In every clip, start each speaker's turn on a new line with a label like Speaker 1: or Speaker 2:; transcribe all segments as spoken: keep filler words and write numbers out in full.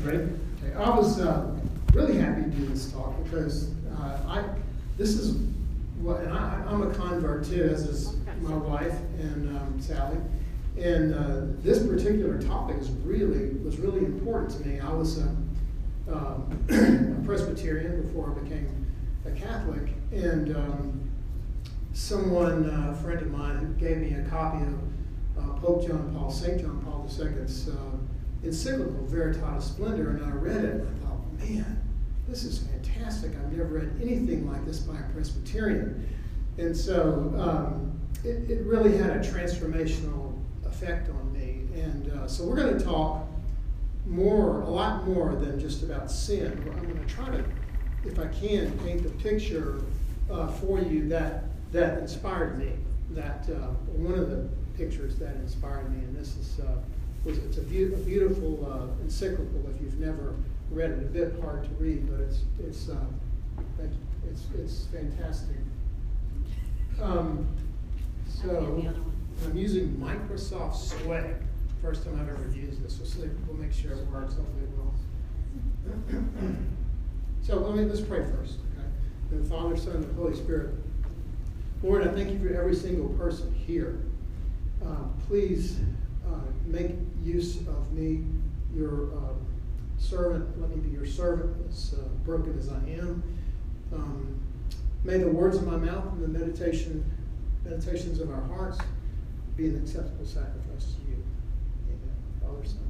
Speaker 1: Ready? Okay. I was uh, really happy to do this talk because uh, I this is what, and I, I'm a convert too, as is my wife and um, Sally. And uh, this particular topic is really was really important to me. I was a, um, a Presbyterian before I became a Catholic, and um, someone, uh, a friend of mine, gave me a copy of uh, Pope John Paul, Saint John Paul the Second's uh, encyclical Veritatis Splendor, and I read it, and I thought, man, this is fantastic. I've never read anything like this by a Presbyterian. And so um, it, it really had a transformational effect on me. And uh, so we're going to talk more, a lot more than just about sin. I'm going to try to, if I can, paint the picture uh, for you that that inspired me. That uh, one of the pictures that inspired me, and this is uh, was it's a, be- a beautiful uh, encyclical. If you've never read it, a bit hard to read, but it's it's uh, it's it's fantastic. Um, so I'm using Microsoft Swag. First time I've ever used this. We'll see. We'll make sure it works. Hopefully it will. So let me let's pray first. Okay. In the Father, Son, and the Holy Spirit. Lord, I thank you for every single person here. Uh, please uh, make use of me, your uh, servant. Let me be your servant, as uh, broken as I am. Um, may the words of my mouth and the meditation, meditations of our hearts be an acceptable sacrifice to you. Amen. Father, Son,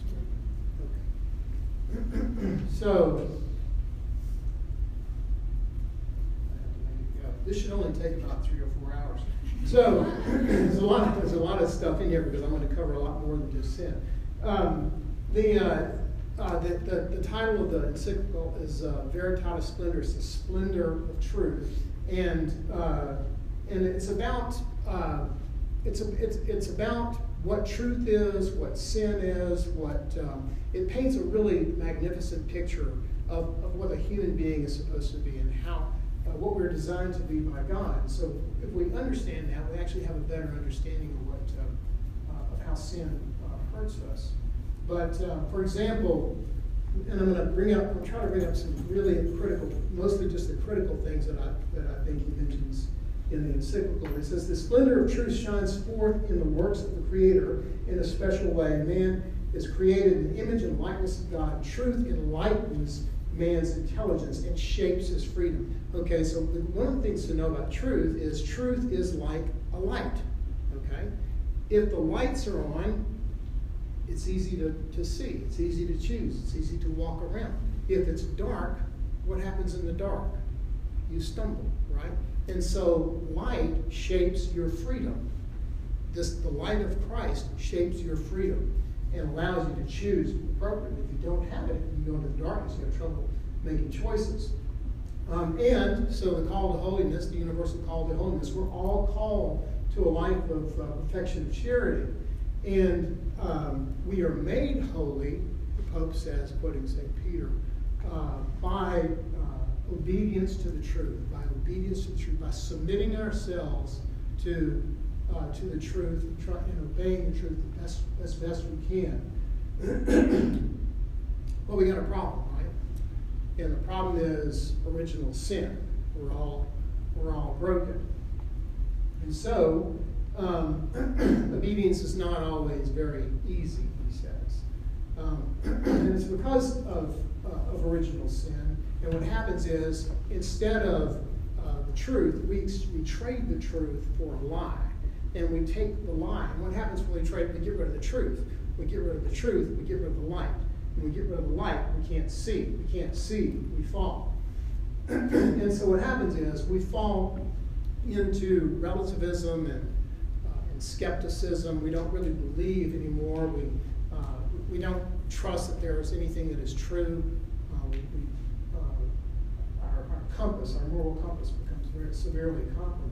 Speaker 1: and Holy Spirit. Okay. So, this should only take about three or four hours. So there's a lot. There's a lot of stuff in here because I'm going to cover a lot more than just sin. Um, the, uh, uh, the, the the title of the encyclical is uh, Veritatis Splendor. It's the splendor of truth, and uh, and it's about uh, it's a, it's it's about what truth is, what sin is, what um, it paints a really magnificent picture of, of what a human being is supposed to be and how. Uh, what we're designed to be by God. So if we understand that, we actually have a better understanding of what uh, uh, of how sin uh, hurts us. But uh, for example, and I'm going to bring up, I'm trying to bring up some really critical, mostly just the critical things that I that I think he mentions in the encyclical. It says the splendor of truth shines forth in the works of the Creator in a special way. Man is created in the image and likeness of God. Truth enlightens man's intelligence and shapes his freedom. Okay, so the, one of the things to know about truth is truth is like a light. Okay, if the lights are on, it's easy to, to see. It's easy to choose. It's easy to walk around. If it's dark, what happens in the dark? You stumble, right? And so light shapes your freedom. This, the light of Christ shapes your freedom and allows you to choose appropriately. If you don't have it, you go into the darkness, you have trouble making choices. Um, and so the call to holiness, the universal call to holiness, we're all called to a life of uh, perfection of charity. And um, we are made holy, the Pope says, quoting Saint Peter, uh, by uh, obedience to the truth, by obedience to the truth, by submitting ourselves to Uh, to the truth and, try, and obeying the truth as, as best we can. Well, we got a problem, right? And the problem is original sin. We're all we're all broken, and so um, obedience is not always very easy. He says, um, and it's because of uh, of original sin. And what happens is instead of uh, the truth, we we trade the truth for a lie. And we take the lie. And what happens when we trade? We get rid of the truth. We get rid of the truth. We get rid of the light. When we get rid of the light, we can't see. We can't see. We fall. And so what happens is we fall into relativism and, uh, and skepticism. We don't really believe anymore. We uh, we don't trust that there is anything that is true. Uh, we, we, uh, our, our compass, our moral compass, becomes very severely compromised.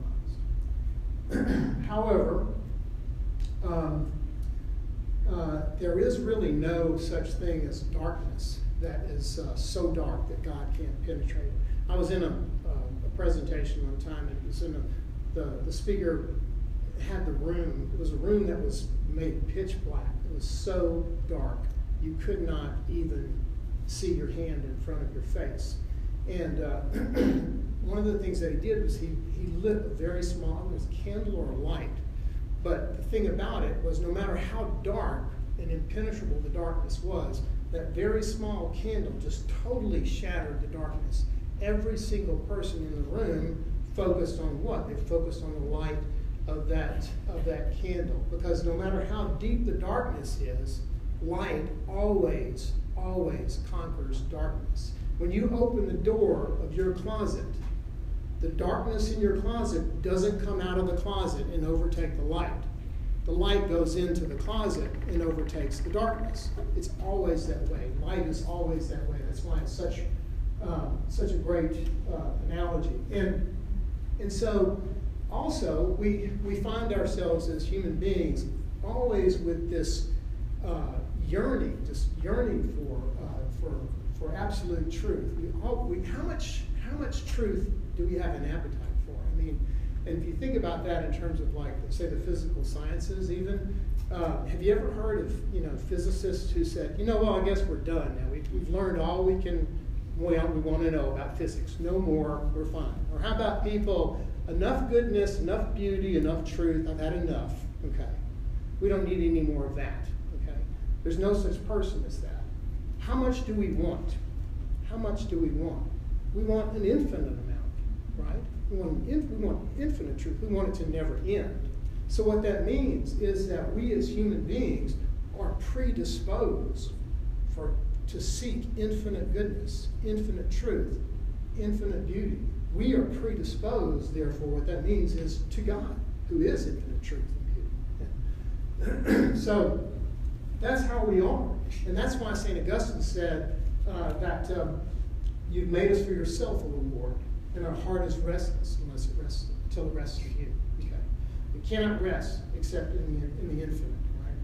Speaker 1: However, um, uh, there is really no such thing as darkness that is uh, so dark that God can't penetrate. I was in a, uh, a presentation one time, and it was in a, the the speaker had the room. It was a room that was made pitch black. It was so dark you could not even see your hand in front of your face. And uh, one of the things that he did was he, he lit a very small, it was a candle or a light. But the thing about it was no matter how dark and impenetrable the darkness was, that very small candle just totally shattered the darkness. Every single person in the room focused on what? They focused on the light of that, of that candle. Because no matter how deep the darkness is, light always, always conquers darkness. When you open the door of your closet, the darkness in your closet doesn't come out of the closet and overtake the light. The light goes into the closet and overtakes the darkness. It's always that way. Light is always that way. That's why it's such, um, such a great uh, analogy. And, and so also we, we find ourselves as human beings always with this uh, yearning, just yearning for, uh, for, for absolute truth. We all, we, how much, how much truth do we have an appetite for? I mean, and if you think about that in terms of, like, say, the physical sciences even, uh, have you ever heard of, you know, physicists who said, you know, well, I guess we're done now. We've, we've learned all we can, well, we want to know about physics. No more, we're fine. Or how about people, enough goodness, enough beauty, enough truth, I've had enough, okay? We don't need any more of that, okay? There's no such person as that. How much do we want? How much do we want? We want an infinite amount, right? We want, in, we want infinite truth. We want it to never end. So what that means is that we as human beings are predisposed for to seek infinite goodness, infinite truth, infinite beauty. We are predisposed, therefore, what that means is to God, who is infinite truth and beauty. So that's how we are. And that's why Saint Augustine said uh, that um, you've made us for yourself, O Lord, and our heart is restless unless it rests, until it rests in you. Okay? We cannot rest except in the, in the infinite,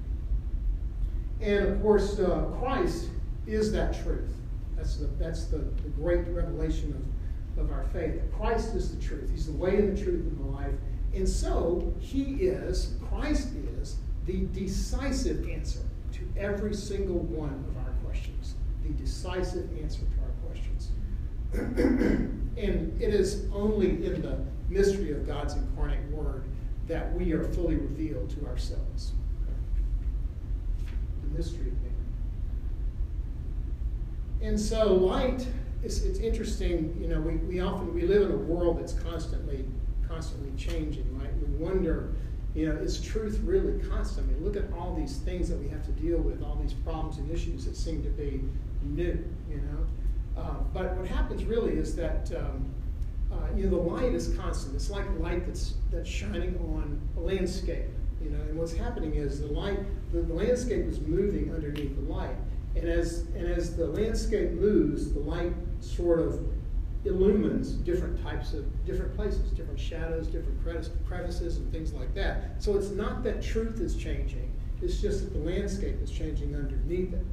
Speaker 1: right? And of course, uh, Christ is that truth. That's the, that's the, the great revelation of, of our faith. Christ is the truth. He's the way and the truth and the life. And so, he is, Christ is, the decisive answer to every single one of our questions. The decisive answer to our questions. And it is only in the mystery of God's incarnate word that we are fully revealed to ourselves. Okay? The mystery of man. And so light, it's, it's interesting, you know, we, we often, we live in a world that's constantly, constantly changing, right? We wonder, you know, is truth really constant? I mean, look at all these things that we have to deal with, all these problems and issues that seem to be new, you know? Uh, but what happens really is that um, uh, you know, the light is constant. It's like light that's that's shining on a landscape, you know. And what's happening is the light, the, the landscape is moving underneath the light, and as and as the landscape moves, the light sort of illumines different types of different places, different shadows, different crevices, and things like that. So it's not that truth is changing; it's just that the landscape is changing underneath it.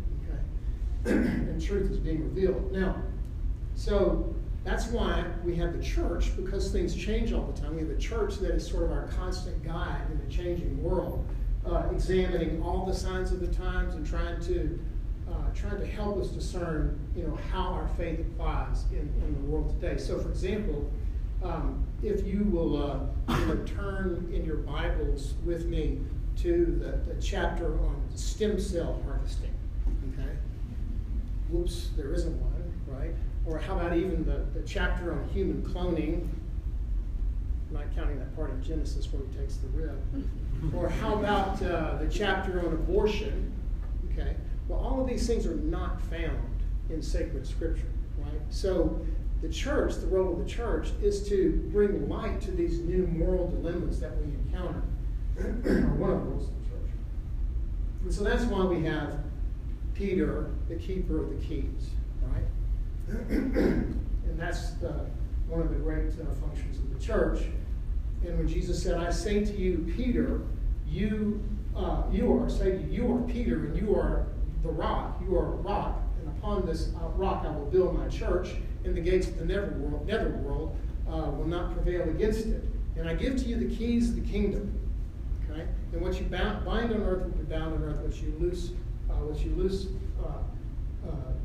Speaker 1: And truth is being revealed. Now, so that's why we have the church, because things change all the time. We have a church that is sort of our constant guide in the changing world, uh, examining all the signs of the times and trying to uh, trying to help us discern, you know, how our faith applies in, in the world today. So, for example, um, if you will uh, you know, turn in your Bibles with me to the, the chapter on stem cell harvesting, okay? Whoops, there isn't one, right? Or how about even the, the chapter on human cloning, not counting that part in Genesis where he takes the rib. Or how about uh, the chapter on abortion, okay? Well, all of these things are not found in sacred scripture, right? So the church, the role of the church, is to bring light to these new moral dilemmas that we encounter, or one of the roles of the church. And so that's why we have Peter, the keeper of the keys, right? And that's the, one of the great uh, functions of the church. And when Jesus said, I say to you, Peter, you uh, you are, say to you, you are Peter, and you are the rock, you are a rock, and upon this uh, rock I will build my church, and the gates of the netherworld, netherworld uh, will not prevail against it. And I give to you the keys of the kingdom, okay? And what you bound, bind on earth will be bound on earth, what you loose Uh, what you loose uh, uh, on earth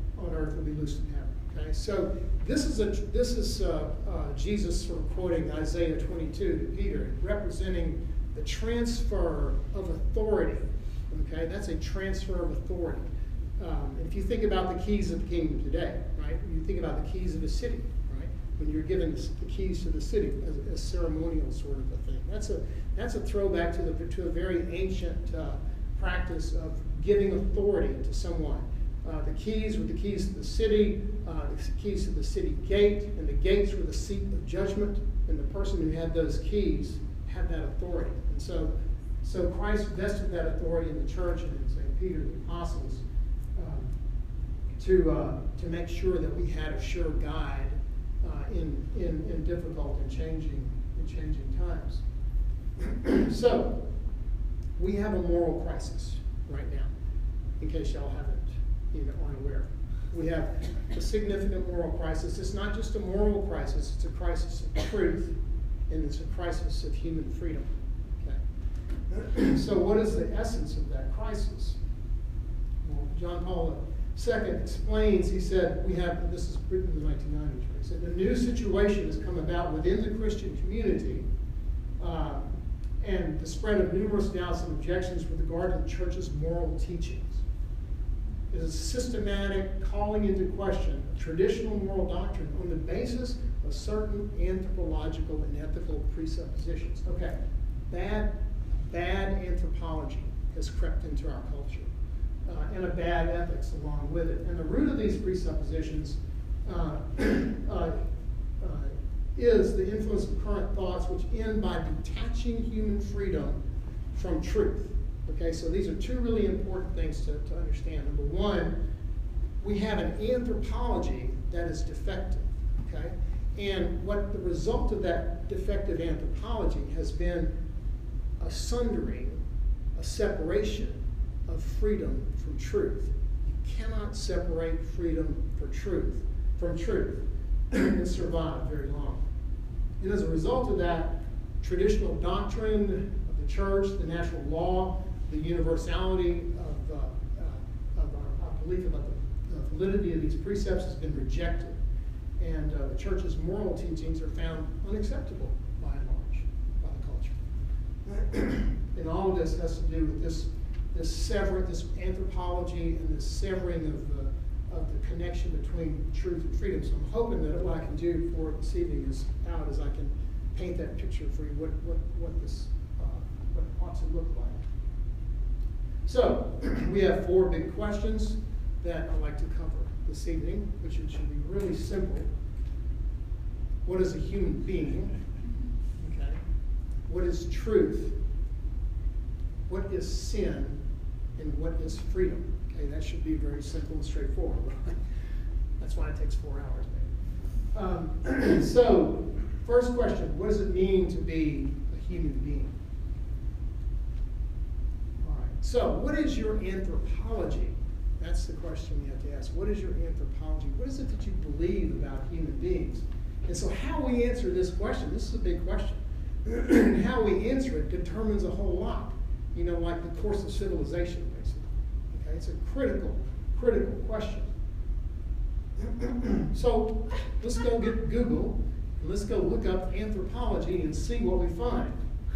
Speaker 1: earth will be loosed in heaven. Okay, so this is a this is uh, uh, Jesus sort of quoting Isaiah twenty-two to Peter, representing the transfer of authority. Okay, that's a transfer of authority. Um, if you think about the keys of the kingdom today, right? You think about the keys of a city, right? When you're given the keys to the city as a ceremonial sort of a thing. That's a that's a throwback to the to a very ancient uh, practice of giving authority to someone. Uh, the keys were the keys to the city, uh, the keys to the city gate, and the gates were the seat of judgment. And the person who had those keys had that authority. And so, so Christ vested that authority in the church and in Saint Peter, the apostles, um, to uh, to make sure that we had a sure guide uh, in, in in difficult and changing and changing times. So, we have a moral crisis right now, in case y'all haven't. You know, aren't aware. We have a significant moral crisis. It's not just a moral crisis, it's a crisis of truth, and it's a crisis of human freedom. Okay. So what is the essence of that crisis? Well, John Paul the Second explains, he said, we have, this is written in the nineteen nineties, right? He said, the new situation has come about within the Christian community, uh, and the spread of numerous doubts and objections with regard to the church's moral teachings. Is a systematic calling into question of traditional moral doctrine on the basis of certain anthropological and ethical presuppositions. Okay, bad, bad anthropology has crept into our culture, uh, and a bad ethics along with it. And the root of these presuppositions uh, uh, uh, is the influence of current thoughts, which end by detaching human freedom from truth. Okay, so these are two really important things to, to understand. Number one, we have an anthropology that is defective, okay? And what the result of that defective anthropology has been a sundering, a separation of freedom from truth. You cannot separate freedom for truth, from truth and survive very long. And as a result of that, traditional doctrine of the church, the natural law, the universality of, uh, uh, of our, our belief about the, the validity of these precepts has been rejected. And uh, the church's moral teachings are found unacceptable by and large by the culture. And all of this has to do with this, this sever, this anthropology and this severing of the, of the connection between truth and freedom. So I'm hoping that what I can do for this evening is out is I can paint that picture for you, what, what, what this uh, what it ought to look like. So, we have four big questions that I'd like to cover this evening, which should be really simple. What is a human being? Okay. What is truth? What is sin? And what is freedom? Okay, that should be very simple and straightforward. That's why it takes four hours, maybe. Um, so, first question, what does it mean to be a human being? So, what is your anthropology? That's the question we have to ask. What is your anthropology? What is it that you believe about human beings? And so how we answer this question, this is a big question, and how we answer it determines a whole lot. You know, like the course of civilization, basically. Okay, it's a critical, critical question. So, let's go get Google, and let's go look up anthropology and see what we find.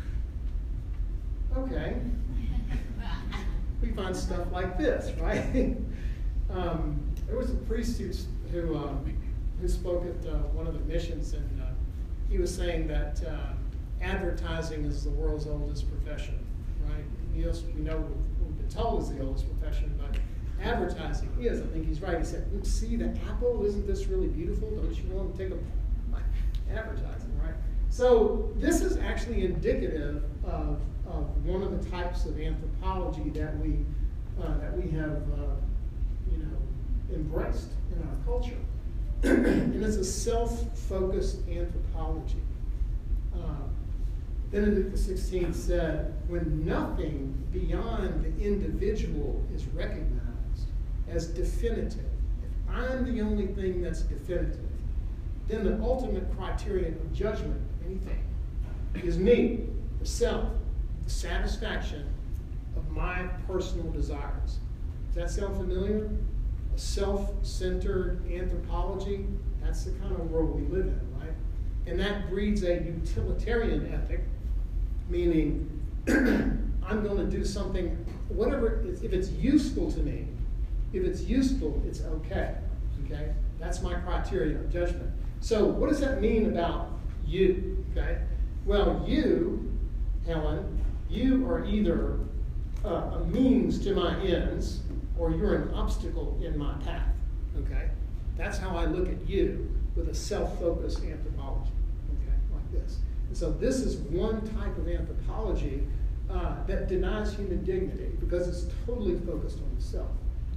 Speaker 1: Okay. We find stuff like this, right? um, there was a priest who who, uh, who spoke at uh, one of the missions, and uh, he was saying that uh, advertising is the world's oldest profession, right? Yes, we know we've been told is the oldest profession, but advertising is. I think he's right. He said, "See the apple? Isn't this really beautiful? Don't you want to take a advertising, right?" So this is actually indicative of, of one of the types of anthropology that we uh, that we have uh, you know embraced in our culture, and it's a self-focused anthropology. Uh, Benedict the sixteenth said, "When nothing beyond the individual is recognized as definitive, if I'm the only thing that's definitive, then the ultimate criterion of judgment of anything is me, the self, the satisfaction of my personal desires." Does that sound familiar? a self-centered anthropology, that's the kind of world we live in, right? And that breeds a utilitarian ethic, meaning I'm going to do something, whatever, if it's useful to me, if it's useful, it's okay, okay? That's my criteria of judgment. So what does that mean about you, okay? Well, you, Helen, you are either uh, a means to my ends, or you're an obstacle in my path, okay? That's how I look at you with a self-focused anthropology, okay, like this. And so this is one type of anthropology uh, that denies human dignity because it's totally focused on the self.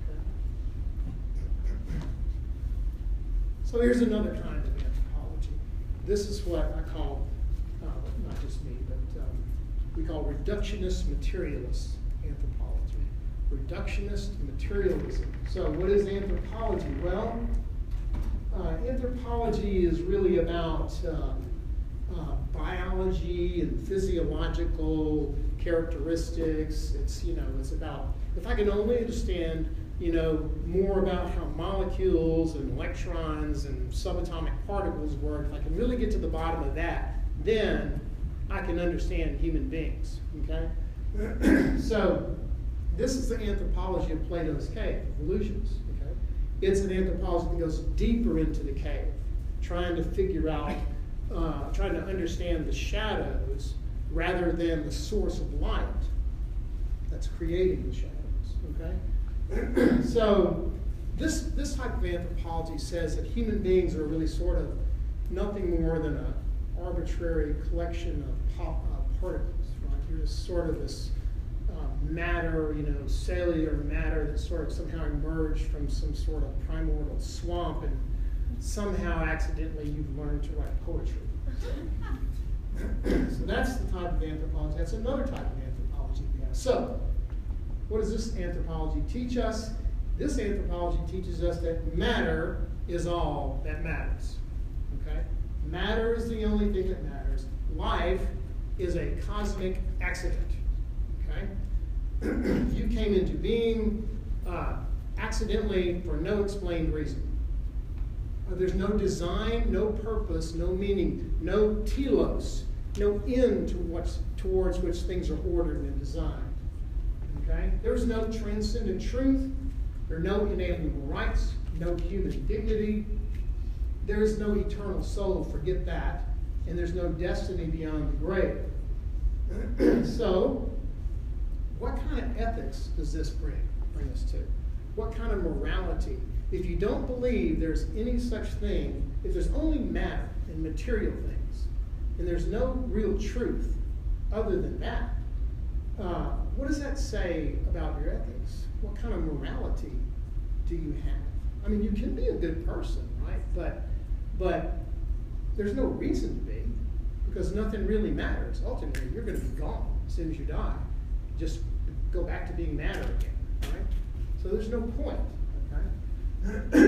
Speaker 1: Okay? So here's another kind of anthropology. This is what I call, uh, not just me, but um, we call reductionist materialist anthropology. Reductionist materialism. So what is anthropology? Well, uh, anthropology is really about um, uh, biology and physiological characteristics. It's, you know, it's about, if I can only understand, you know, more about how molecules and electrons and subatomic particles work, if I can really get to the bottom of that, then I can understand human beings, okay? So this is the anthropology of Plato's cave, illusions, okay? It's an anthropology that goes deeper into the cave, trying to figure out, uh, trying to understand the shadows rather than the source of light that's creating the shadows, okay? So this, this type of anthropology says that human beings are really sort of nothing more than an arbitrary collection of pop, uh, particles, right? You're just sort of this uh, matter, you know, cellular matter that sort of somehow emerged from some sort of primordial swamp, and somehow accidentally you've learned to write poetry. So that's the type of anthropology. That's another type of anthropology we have. So what does this anthropology teach us? This anthropology teaches us that matter is all that matters. Okay? Matter is the only thing that matters. Life is a cosmic accident. Okay? You came into being uh, accidentally for no explained reason. Uh, there's no design, no purpose, no meaning, no telos, no end to what's, towards which things are ordered and designed. Okay? There's no transcendent truth. There are no inalienable rights, no human dignity. There is no eternal soul, forget that. And there's no destiny beyond the grave. So, what kind of ethics does this bring, bring us to? What kind of morality? If you don't believe there's any such thing, if there's only matter and material things, and there's no real truth other than that, uh, what does that say about your ethics? What kind of morality do you have? I mean, you can be a good person, right? But, but there's no reason to be, because nothing really matters. Ultimately, you're going to be gone as soon as you die. Just go back to being matter again, right? So there's no point, okay?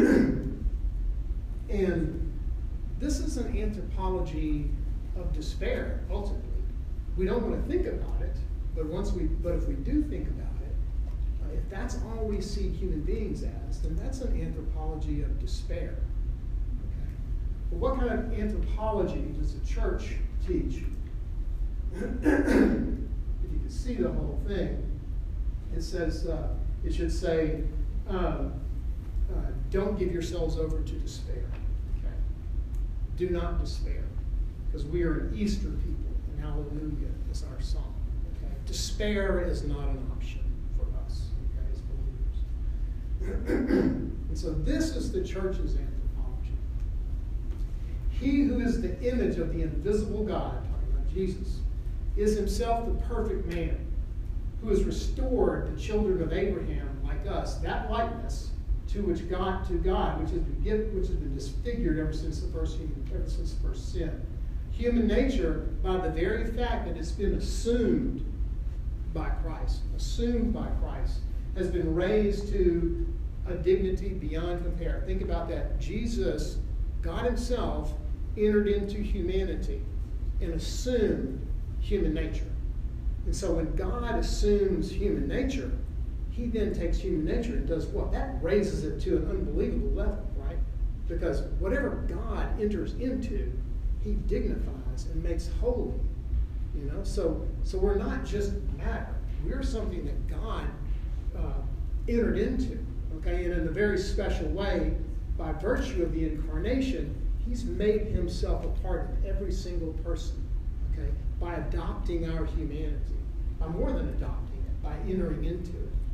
Speaker 1: And this is an anthropology of despair, ultimately. We don't want to think about it, but once we, but if we do think about it, uh, if that's all we see human beings as, then that's an anthropology of despair. Okay. But what kind of anthropology does the church teach? If you can see the whole thing, it says uh, it should say, um, uh, "Don't give yourselves over to despair." Okay. Do not despair, because we are an Easter people, and Hallelujah is our song. Despair is not an option for us, okay, as believers. And so this is the church's anthropology. He who is the image of the invisible God, talking about Jesus, is himself the perfect man, who has restored the children of Abraham, like us, that likeness to which God, to God, which has been given, which has been disfigured ever since the first human, ever since the first sin. Human nature, by the very fact that it's been assumed by Christ, assumed by Christ, has been raised to a dignity beyond compare. Think about that. Jesus, God himself, entered into humanity and assumed human nature. And so when God assumes human nature, he then takes human nature and does what? That raises it to an unbelievable level, right? Because whatever God enters into, he dignifies and makes holy. You know, so so we're not just matter. We're something that God uh, entered into. Okay, and in a very special way, by virtue of the incarnation, he's made himself a part of every single person. Okay, by adopting our humanity, by more than adopting it, by entering into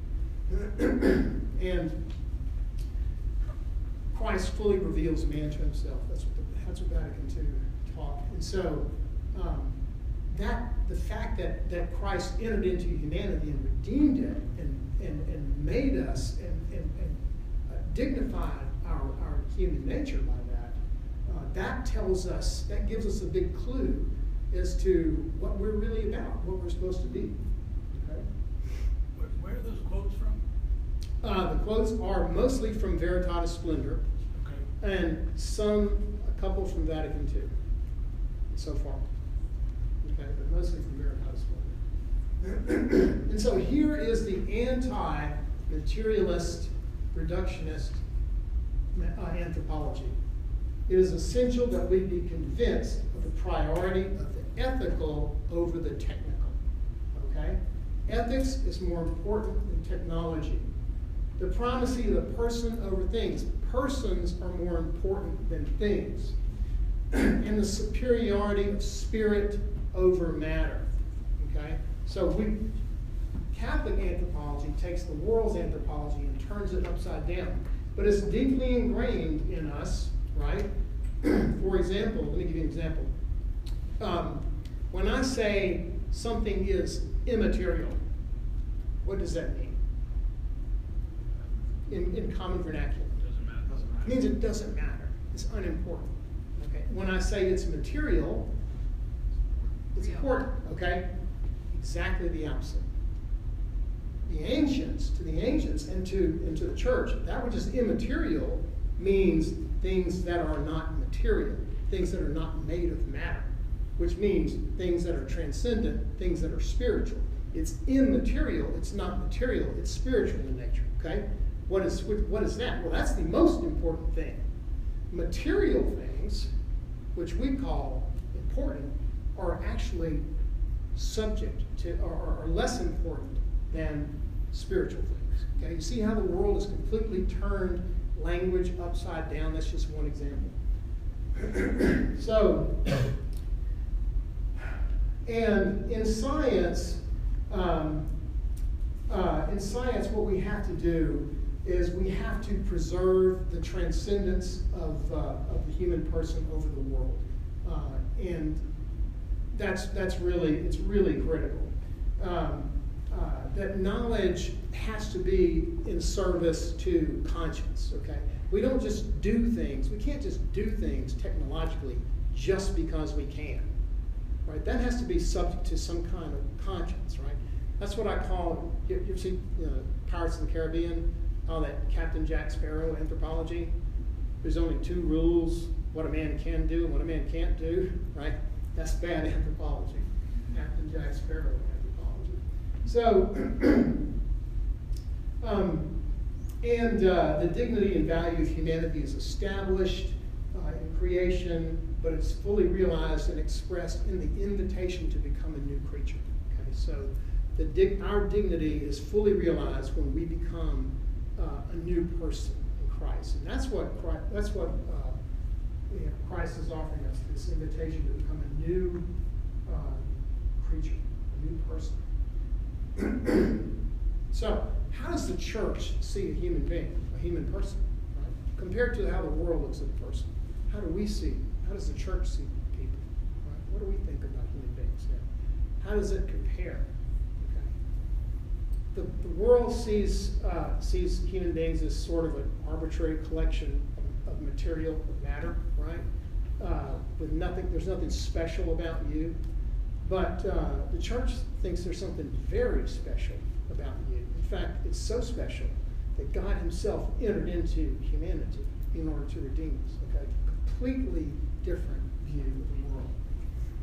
Speaker 1: it. And Christ fully reveals man to himself. That's what the, that's what Vatican two taught. And so um, that the fact that, that Christ entered into humanity and redeemed it and, and, and made us and, and, and uh, dignified our, our human nature by that, uh, that tells us, that gives us a big clue as to what we're really about, what we're supposed to be. Okay?
Speaker 2: Where, where are those quotes from?
Speaker 1: Uh, the quotes are mostly from Veritatis Splendor,
Speaker 2: Okay.
Speaker 1: and some, a couple from Vatican two, so far. Okay, but mostly from Veritatis Splendor. And so here is the anti-materialist, reductionist uh, anthropology. It is essential that we be convinced of the priority of the ethical over the technical. Okay? Ethics is more important than technology. The primacy of the person over things. Persons are more important than things. And the superiority of spirit over matter. Okay? So we, Catholic anthropology takes the world's anthropology and turns it upside down. But it's deeply ingrained in us, right? For example, let me give you an example. Um, when I say something is immaterial, what does that mean? In, in common vernacular.
Speaker 2: Doesn't matter. Doesn't matter.
Speaker 1: It means it doesn't matter. It's unimportant. Okay. When I say it's material, it's
Speaker 3: Real.
Speaker 1: important. Okay. Exactly the opposite. The ancients, to the ancients, and to and to the church, that which is immaterial means things that are not material, things that are not made of matter, which means things that are transcendent, things that are spiritual. It's immaterial. It's not material. It's spiritual in nature. Okay. What is, what is that? Well, that's the most important thing. Material things, which we call important, are actually subject to, or are less important than spiritual things. Okay, you see how the world has completely turned language upside down? That's just one example. So, and in science, um, uh, in science, what we have to do is we have to preserve the transcendence of, uh, of the human person over the world. Uh, and that's, that's really, it's really critical. Um, uh, that knowledge has to be in service to conscience, okay? We don't just do things, we can't just do things technologically just because we can, right? That has to be subject to some kind of conscience, right? That's what I call, you, you see uh, Pirates of the Caribbean, all that Captain Jack Sparrow anthropology. There's only two rules, what a man can do and what a man can't do, right? That's bad anthropology, Captain Jack Sparrow anthropology. So, um, and uh, the dignity and value of humanity is established uh, in creation, but it's fully realized and expressed in the invitation to become a new creature. Okay, so the dig our dignity is fully realized when we become Uh, a new person in Christ, and that's what Christ, that's what uh, you know, Christ is offering us, this invitation to become a new uh, creature, a new person. So, how does the church see a human being, a human person, right? Compared to how the world looks at a person? How do we see? How does the church see people? Right? What do we think about human beings now? How does it compare? The, the world sees uh, sees human beings as sort of an arbitrary collection of, of material, of matter, right? Uh, with nothing, there's nothing special about you. But uh, the church thinks there's something very special about you. In fact, it's so special that God Himself entered into humanity in order to redeem us. Okay, completely different view of the world.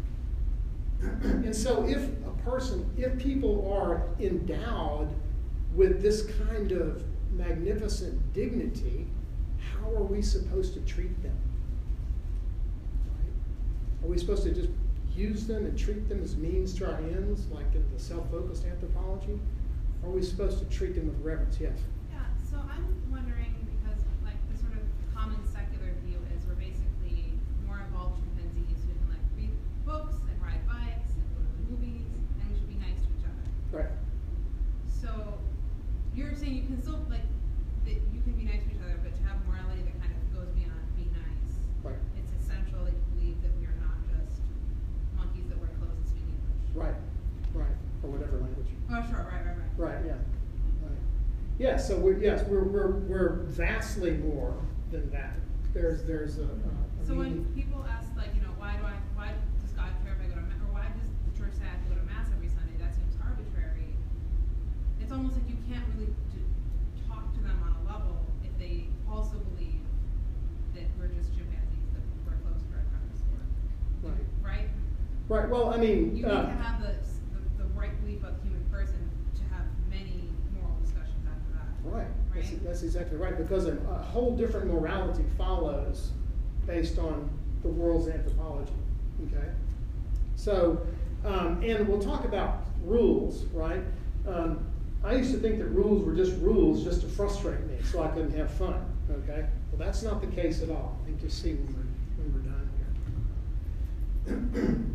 Speaker 1: And so if a person, if people are endowed with this kind of magnificent dignity, how are we supposed to treat them? Right? Are we supposed to just use them and treat them as means to our ends, like in the self-focused anthropology? Or are we supposed to treat them with reverence? Yes?
Speaker 3: Yeah, so I'm wondering, because like the sort of common secular view is we're basically more evolved chimpanzees who can like read books and ride bikes and go to the movies, and we should be nice to each other.
Speaker 1: Right.
Speaker 3: So you're saying you can still like that you can be nice to each other, but to have morality that kind of goes beyond be nice.
Speaker 1: Right.
Speaker 3: It's essential that you believe that we are not just monkeys that wear clothes and speak English.
Speaker 1: Right. Right. Or whatever language.
Speaker 3: Oh, sure. Right. Right. Right.
Speaker 1: Right, yeah. Right. Yeah, so we're, yes, we're, we're, we're vastly more than that. There's, there's a, a
Speaker 3: So when
Speaker 1: meaning-
Speaker 3: people ask, like, you know, why do I, why does God care if I go to mass, or why does the church say I have to go to mass every Sunday? That seems arbitrary. It's almost like you can't really d- talk to them on a level if they also believe that we're just chimpanzees that wear clothes and drive cars to work.
Speaker 1: Right.
Speaker 3: Right?
Speaker 1: Right, well, I mean,
Speaker 3: You
Speaker 1: uh,
Speaker 3: need to have the, the, the right belief of the human person to have many moral discussions after that.
Speaker 1: right, that's,
Speaker 3: Right?
Speaker 1: that's exactly right, because a, a whole different morality follows based on the world's anthropology, okay? So, um, and we'll talk about rules, right? Um, I used to think that rules were just rules just to frustrate me so I couldn't have fun, okay? Well, that's not the case at all. I think you'll see when we're, when we're done here.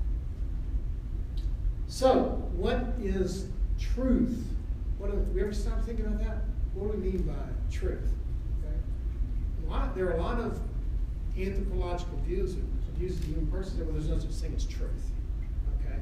Speaker 1: So, what is truth? What do we ever stop thinking about that? What do we mean by truth? Okay? A lot, there are a lot of anthropological views, views of the human person that well, there's no such thing as truth. Okay?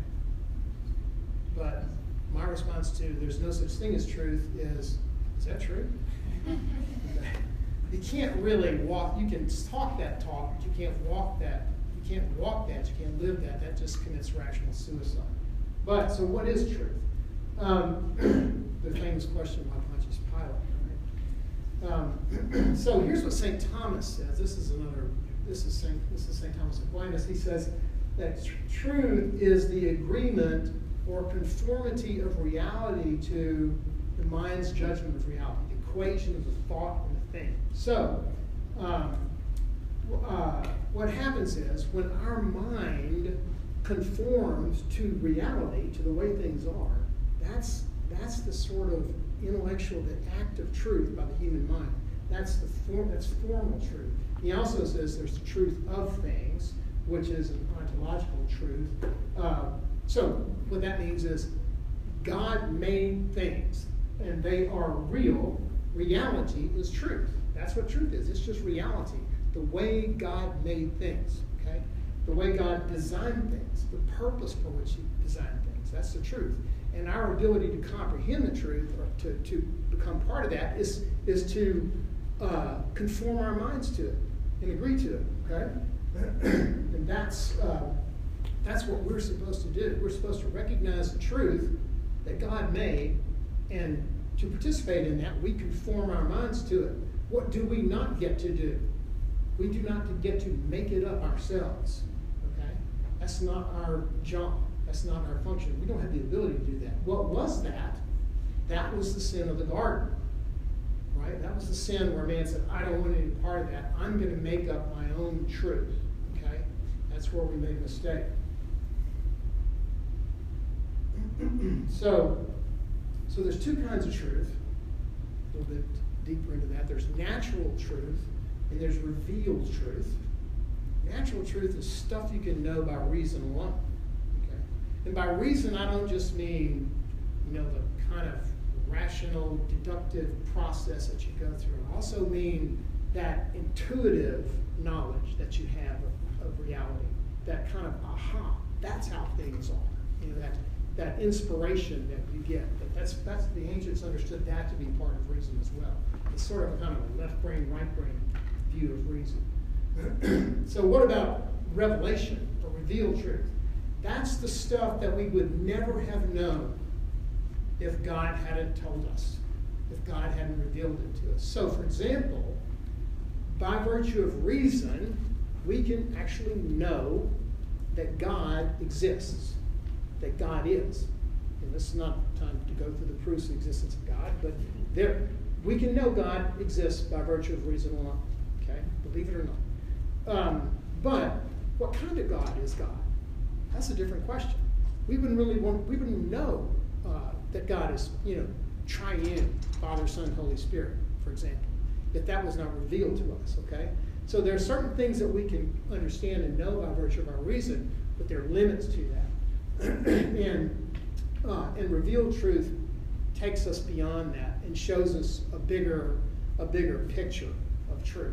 Speaker 1: But my response to there's no such thing as truth is, is that true? Okay. You can't really walk, you can talk that talk, but you can't walk that. You can't walk that, you can't live that. That just commits rational suicide. But, so what is truth? Um, the famous question by Pontius Pilate, right? Um, so here's what Saint Thomas says. This is another, this is Saint this is Saint Thomas Aquinas. He says that tr- truth is the agreement or conformity of reality to the mind's judgment of reality, the equation of the thought and the thing. So, um, uh, what happens is when our mind conforms to reality, to the way things are, that's that's the sort of intellectual, the act of truth by the human mind. That's the form. That's formal truth. He also says there's the truth of things, which is an ontological truth. Uh, so what that means is God made things, and they are real. Reality is truth. That's what truth is. It's just reality. The way God made things. Okay. The way God designed things, the purpose for which He designed things. That's the truth. And our ability to comprehend the truth, or to, to become part of that, is, is to uh, conform our minds to it and agree to it. Okay? And that's, uh, that's what we're supposed to do. We're supposed to recognize the truth that God made, and to participate in that, we conform our minds to it. What do we not get to do? We do not get to make it up ourselves. Okay? That's not our job. That's not our function. We don't have the ability to do that. What was that? That was the sin of the garden. Right? That was the sin where man said, I don't want any part of that. I'm going to make up my own truth. Okay? That's where we made a mistake. so, so there's two kinds of truth. A little bit deeper into that. There's natural truth and there's revealed truth. Natural truth is stuff you can know by reason alone. Okay? And by reason, I don't just mean, you know, the kind of rational, deductive process that you go through. I also mean that intuitive knowledge that you have of, of reality. That kind of aha, that's how things are. You know, that that inspiration that you get. That that's that's the ancients understood that to be part of reason as well. It's sort of a kind of a left brain, right brain view of reason. So what about revelation or revealed truth? That's the stuff that we would never have known if God hadn't told us, if God hadn't revealed it to us. So for example, by virtue of reason, we can actually know that God exists, that God is. And this is not time to go through the proofs of the existence of God, but there we can know God exists by virtue of reason alone. Okay, believe it or not. Um, but what kind of God is God? That's a different question. We wouldn't really want. We wouldn't know uh, that God is, you know, triune, Father, Son, Holy Spirit, for example, if that was not revealed to us. Okay, so there are certain things that we can understand and know by virtue of our reason, but there are limits to that. and uh, and revealed truth takes us beyond that and shows us a bigger a bigger picture of truth.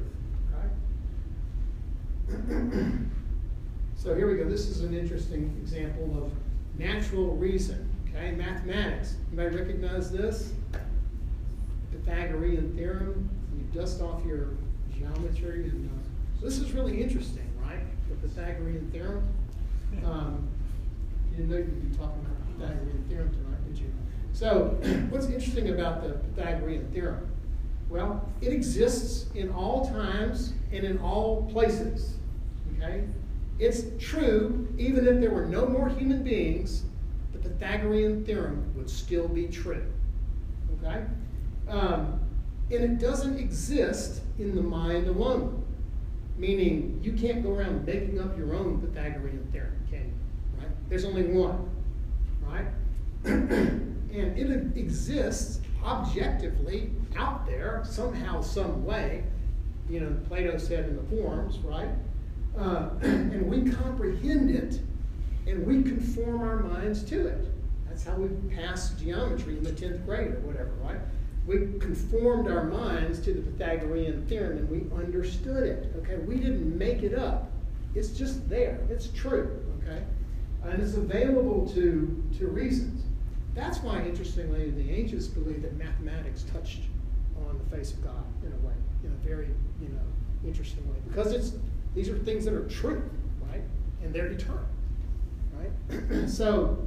Speaker 1: Okay? So here we go. This is an interesting example of natural reason. Okay, mathematics. Anybody recognize this? Pythagorean theorem. You dust off your geometry, and uh, this is really interesting, right? The Pythagorean theorem. Um, you didn't know you'd be talking about the Pythagorean theorem tonight, did you? So, what's interesting about the Pythagorean theorem? Well, it exists in all times and in all places. Okay? It's true, even if there were no more human beings, the Pythagorean theorem would still be true. Okay? Um, and it doesn't exist in the mind alone. Meaning, you can't go around making up your own Pythagorean theorem, can you? Right? There's only one. Right? And it exists objectively out there, somehow, some way. You know, Plato said in the Forms, right? Uh, and we comprehend it, and we conform our minds to it. That's how we passed geometry in the tenth grade or whatever, right? We conformed our minds to the Pythagorean theorem, and we understood it, okay? We didn't make it up. It's just there. It's true, okay? And it's available to, to reasons. That's why, interestingly, the ancients believed that mathematics touched on the face of God in a way, in a very, you know, interesting way. Because it's these are things that are true, right? And they're eternal, right? so,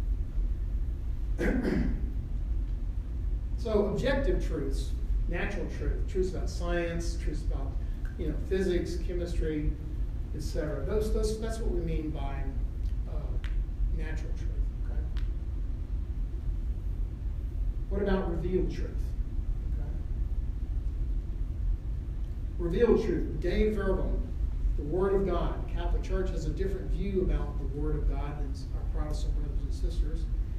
Speaker 1: so objective truths, natural truth, truths about science, truths about, you know, physics, chemistry, et cetera. Those, those, that's what we mean by uh, natural truth. What about revealed truth? Okay. Revealed truth, Dei Verbum, the Word of God. The Catholic Church has a different view about the Word of God than our Protestant brothers and sisters.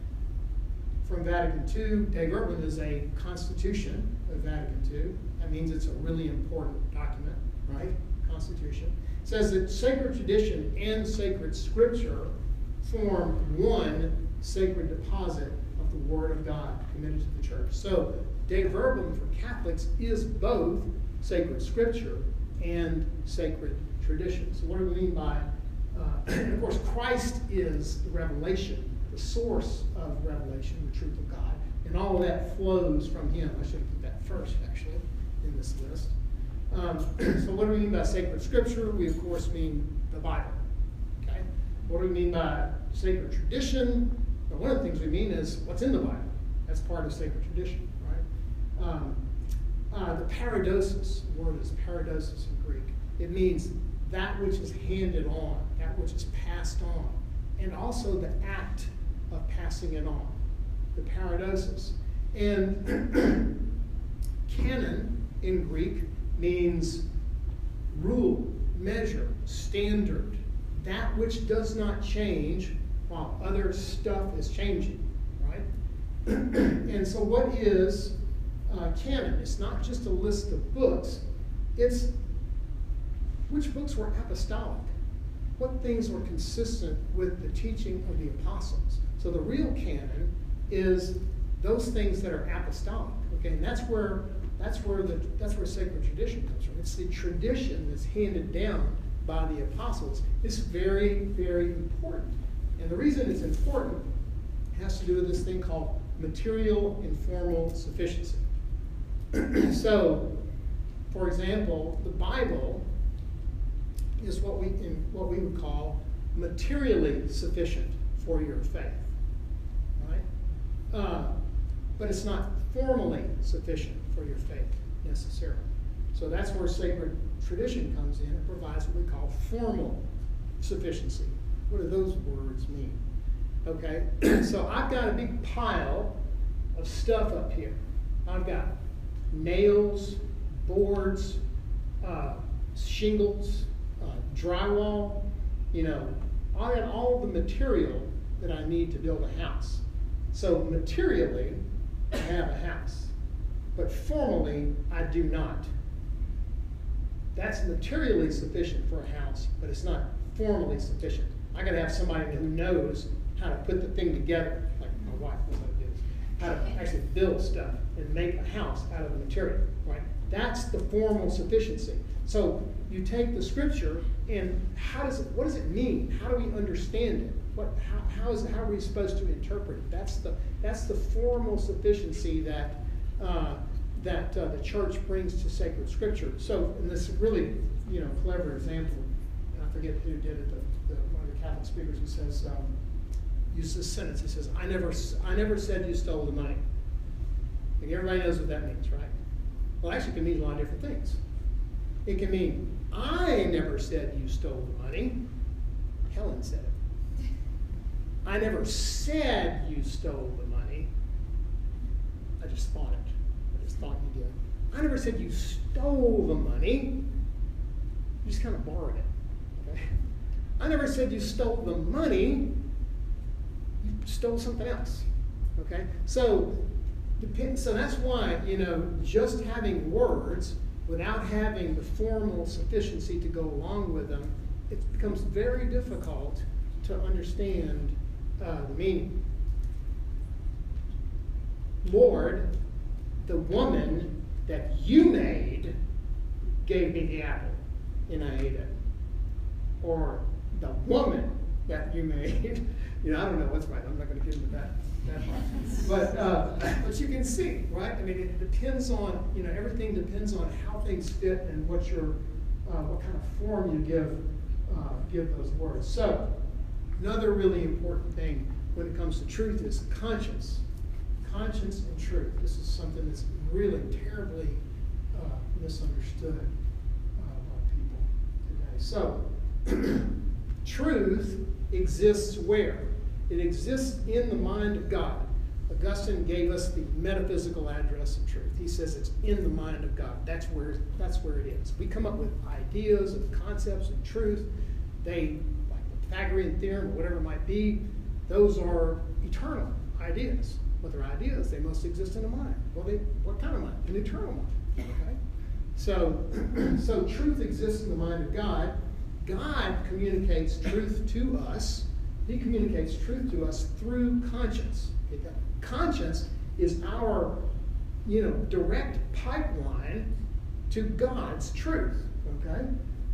Speaker 1: From Vatican Two, Dei Verbum is a constitution of Vatican Two. That means it's a really important document, right? Constitution. It says that sacred tradition and sacred scripture form one sacred deposit of the Word of God committed to the church. So, Dei Verbum for Catholics is both sacred scripture and sacred tradition. So, what do we mean by, uh, and of course, Christ is the revelation, the source of revelation, the truth of God, and all of that flows from Him. I should have put that first, actually, in this list. Um, so, what do we mean by sacred scripture? We, of course, mean the Bible. Okay? What do we mean by sacred tradition? Well, one of the things we mean is what's in the Bible. That's part of sacred tradition, right? Um, uh, the paradosis, the word is paradosis in Greek. It means that which is handed on, that which is passed on, and also the act of passing it on, the paradosis. And canon in Greek means rule, measure, standard, that which does not change while other stuff is changing, right? And so what is uh, canon? It's not just a list of books. It's which books were apostolic. What things were consistent with the teaching of the apostles. So the real canon is those things that are apostolic. Okay, and that's where that's where the that's where sacred tradition comes from. It's the tradition that's handed down by the apostles. It's very, very important. And the reason it's important has to do with this thing called material informal sufficiency. So, for example, the Bible is what we in what we would call materially sufficient for your faith, right? Uh, but it's not formally sufficient for your faith necessarily. So that's where sacred tradition comes in. It provides what we call formal sufficiency. What do those words mean? Okay? So I've got a big pile of stuff up here. I've got nails, boards, uh, shingles, uh, drywall, you know, I got all the material that I need to build a house. So materially, I have a house, but formally, I do not. That's materially sufficient for a house, but it's not formally sufficient. I gotta have somebody who knows how to put the thing together, like my wife knows how to do this, how to actually build stuff and make a house out of the material, right? That's the formal sufficiency. So you take the scripture and how does it, what does it mean? How do we understand it? What, how, how, is, how are we supposed to interpret it? That's the, that's the formal sufficiency that, uh, that uh, the church brings to sacred scripture. So in this really, you know, clever example, and I forget who did it, the, the, one of the Catholic speakers who says, um, uses this sentence, he says, I never, I never said you stole the money. Like everybody knows what that means, right? Well, actually it can mean a lot of different things. It can mean, I never said you stole the money. Helen said it. I never said you stole the money. I just thought it. I just thought you did. I never said you stole the money. You just kind of borrowed it. Okay? I never said you stole the money. You stole something else. Okay? So, depend, so that's why, you know, just having words without having the formal sufficiency to go along with them, it becomes very difficult to understand uh, the meaning. Lord, the woman that you made gave me the apple, and I ate it. Or the woman that you made, you know, I don't know what's right. I'm not going to get into that. That part. But uh, but you can see, right? I mean, it depends on, you know, everything depends on how things fit and what your uh, what kind of form you give uh, give those words. So another really important thing when it comes to truth is conscience. Conscience and truth. This is something that's really terribly uh, misunderstood uh, by people today. So truth exists where? It exists in the mind of God. Augustine gave us the metaphysical address of truth. He says it's in the mind of God. That's where, that's where it is. We come up with ideas and concepts of truth. They, like the Pythagorean theorem or whatever it might be, those are eternal ideas. But they're ideas, they must exist in a mind. Well, they, what kind of mind? An eternal mind. Okay? So, so truth exists in the mind of God. God communicates truth to us. He communicates truth to us through conscience. Okay? Conscience is our, you know, direct pipeline to God's truth. Okay?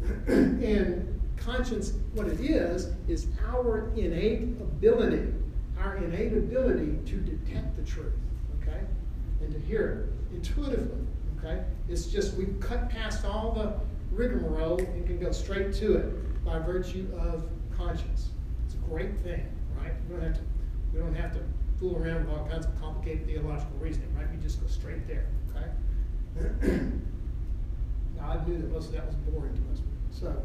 Speaker 1: And conscience, what it is, is our innate ability, our innate ability to detect the truth, okay, and to hear it intuitively. Okay, it's just we cut past all the rigmarole and can go straight to it by virtue of conscience. It's a great thing, right? We don't have to, we don't have to fool around with all kinds of complicated theological reasoning, right? We just go straight there. Okay. God knew that most of that was boring to us. So,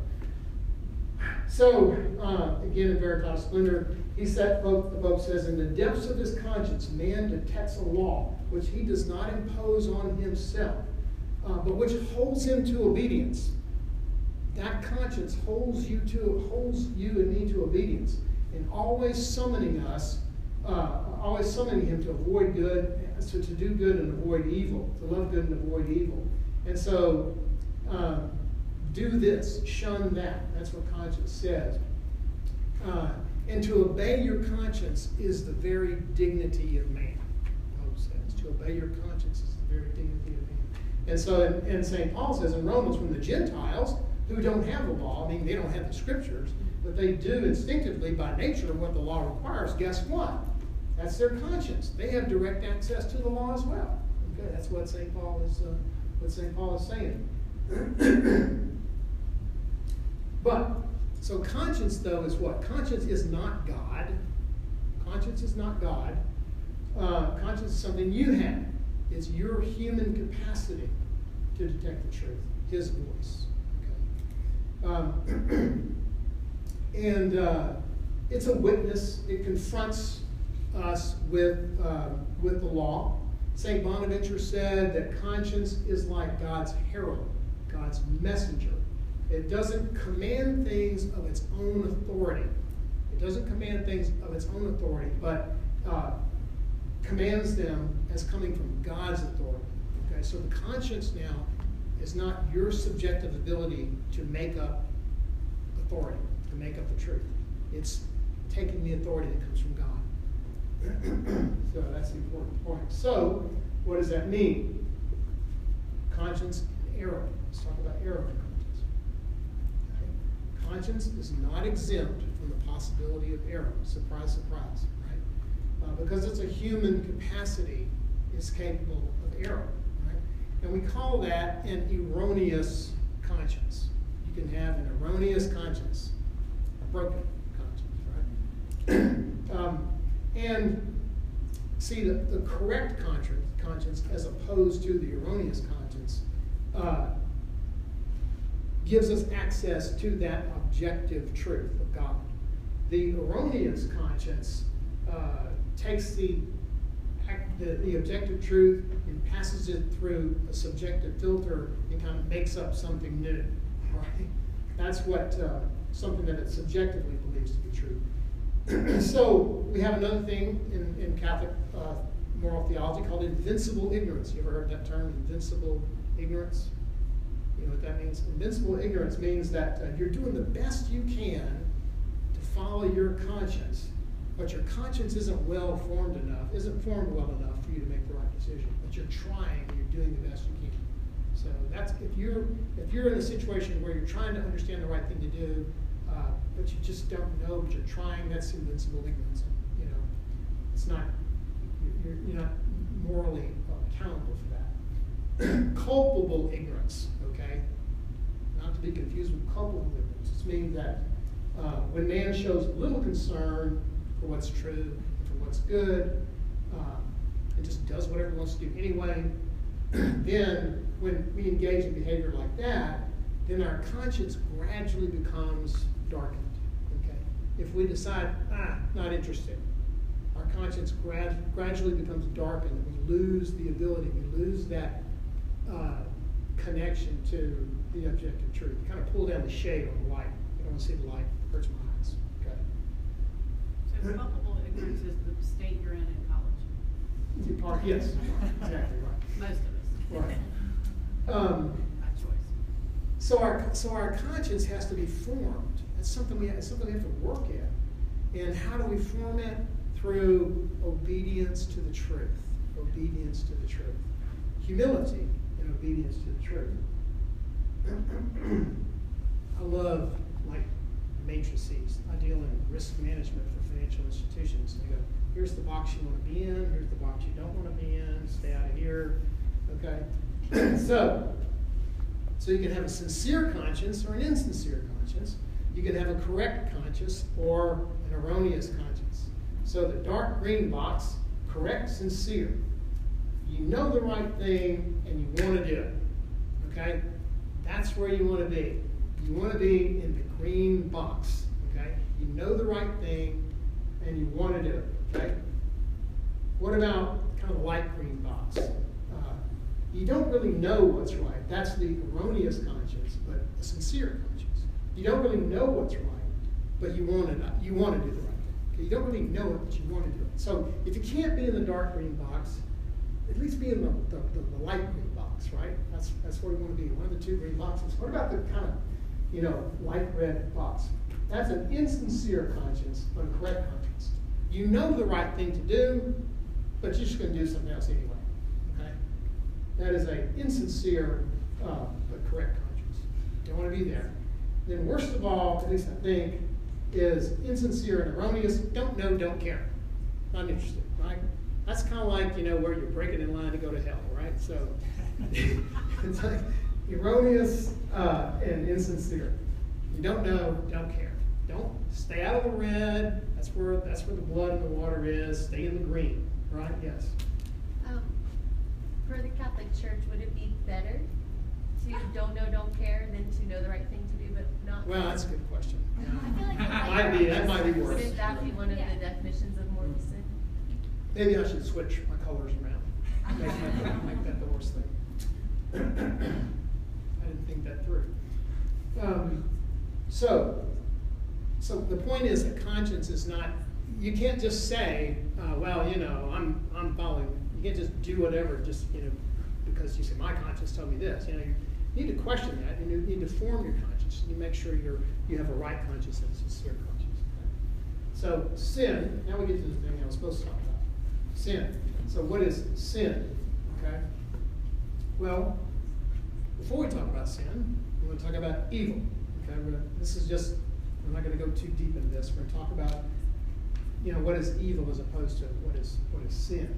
Speaker 1: so uh, again, in Veritatis Splendor, he said, the book says, in the depths of his conscience, man detects a law which he does not impose on himself, uh, but which holds him to obedience. That conscience holds you to holds you and me to obedience, and always summoning us, uh, always summoning him to avoid good, so to do good and avoid evil, to love good and avoid evil. And so, uh, do this, shun that. That's what conscience says. Uh, and to obey your conscience is the very dignity of man. Pope says to obey your conscience is the very dignity of man. And so, and, and Saint Paul says in Romans, when the Gentiles who don't have the law, I mean, they don't have the scriptures, but they do instinctively by nature what the law requires. Guess what? That's their conscience. They have direct access to the law as well. Okay, that's what Saint Paul is. Uh, what Saint Paul is saying. But, so conscience, though, is what? Conscience is not God. Conscience is not God. Uh, conscience is something you have. It's your human capacity to detect the truth, his voice. Okay? Um, and uh, it's a witness. It confronts us with, uh, with the law. Saint Bonaventure said that conscience is like God's herald, God's messenger. It doesn't command things of its own authority. It doesn't command things of its own authority, but uh, commands them as coming from God's authority. Okay, so the conscience now is not your subjective ability to make up authority, to make up the truth. It's taking the authority that comes from God. So that's the important point. So, what does that mean? Conscience and error. Let's talk about error in conscience. Okay. Conscience is not exempt from the possibility of error. Surprise, surprise, right? Uh, because it's a human capacity, it's capable of error, right? And we call that an erroneous conscience. You can have an erroneous conscience, a broken conscience, right? um, and see, the, the correct conscience, as opposed to the erroneous conscience, uh, gives us access to that objective truth of God. The erroneous conscience uh, takes the, the, the objective truth and passes it through a subjective filter and kind of makes up something new, right? That's what, uh, something that it subjectively believes to be true. So we have another thing in, in Catholic uh, moral theology called invincible ignorance. You ever heard that term, invincible ignorance? You know what that means? Invincible ignorance means that uh, you're doing the best you can to follow your conscience, but your conscience isn't well formed enough, isn't formed well enough for you to make the right decision. But you're trying, and you're doing the best you can. So that's if you're if you're in a situation where you're trying to understand the right thing to do, Uh, but you just don't know, but you're trying, that's invincible ignorance. You know, it's not, you're, you're not morally accountable for that. Culpable ignorance, okay? Not to be confused with culpable ignorance. This means that uh, when man shows little concern for what's true, for what's good, uh, and just does whatever he wants to do anyway, then when we engage in behavior like that, then our conscience gradually becomes darkened. Okay, if we decide, ah, not interested, our conscience grad- gradually becomes darkened, and we lose the ability, we lose that uh, connection to the objective truth. We kind of pull down the shade on the light. I don't want to see the light; it hurts my eyes. Okay.
Speaker 4: So culpable ignorance is the state you're in in college.
Speaker 1: You part, yes, exactly right.
Speaker 4: Most of us.
Speaker 1: Right. Um,
Speaker 4: By choice.
Speaker 1: So our so our conscience has to be formed. That's something we have, it's something we have to work at. And how do we form it? Through obedience to the truth. Obedience to the truth. Humility and obedience to the truth. I love like matrices. I deal in risk management for financial institutions. They go, here's the box you want to be in. Here's the box you don't want to be in. Stay out of here. Okay. so. So you can have a sincere conscience or an insincere conscience. You can have a correct conscience or an erroneous conscience. So the dark green box, correct, sincere. You know the right thing and you want to do it. Okay? That's where you want to be. You want to be in the green box. Okay? You know the right thing and you want to do it. Okay? What about kind of the light green box? You don't really know what's right. That's the erroneous conscience, but a sincere conscience. You don't really know what's right, but you want to you want to do the right thing. Okay? You don't really know it, but you want to do it. So if you can't be in the dark green box, at least be in the, the, the, the light green box, right? That's that's where you want to be. One of the two green boxes. What about the kind of, you know, light red box? That's an insincere conscience, but a correct conscience. You know the right thing to do, but you're just going to do something else anyway. That is an insincere uh, but correct conscience. You don't want to be there. Then worst of all, at least I think, is insincere and erroneous. Don't know, don't care. Not interested, right? That's kind of like, you know, where you're breaking in line to go to hell, right? So it's like erroneous uh, and insincere. You don't know, don't care. Don't stay out of the red. That's where that's where the blood and the water is. Stay in the green, right? Yes.
Speaker 5: Um, For the Catholic Church, would it be better to don't know, don't care than to know the right thing to do but not?
Speaker 1: Well, that's a good question.
Speaker 5: I feel like the light
Speaker 1: might be, that might be worse.
Speaker 5: Wouldn't that be one of the definitions of mortal sin?
Speaker 1: Maybe I should switch my colors around. Make, that- make that the worst thing. I didn't think that through. Um, so, so the point is that conscience is not, you can't just say, uh, well, you know, I'm, I'm following, you can't just do whatever, just, you know, because you say, my conscience told me this. You know, you need to question that, and you need to form your conscience. You make sure you're, you have a right conscience and a sincere conscience. Okay? So sin, now we get to the thing I was supposed to talk about. Sin. So what is sin? Okay? Well, before we talk about sin, we're going to talk about evil. Okay? We're gonna, this is just, we're not going to go too deep into this. We're going to talk about, you know, what is evil as opposed to what is what is sin.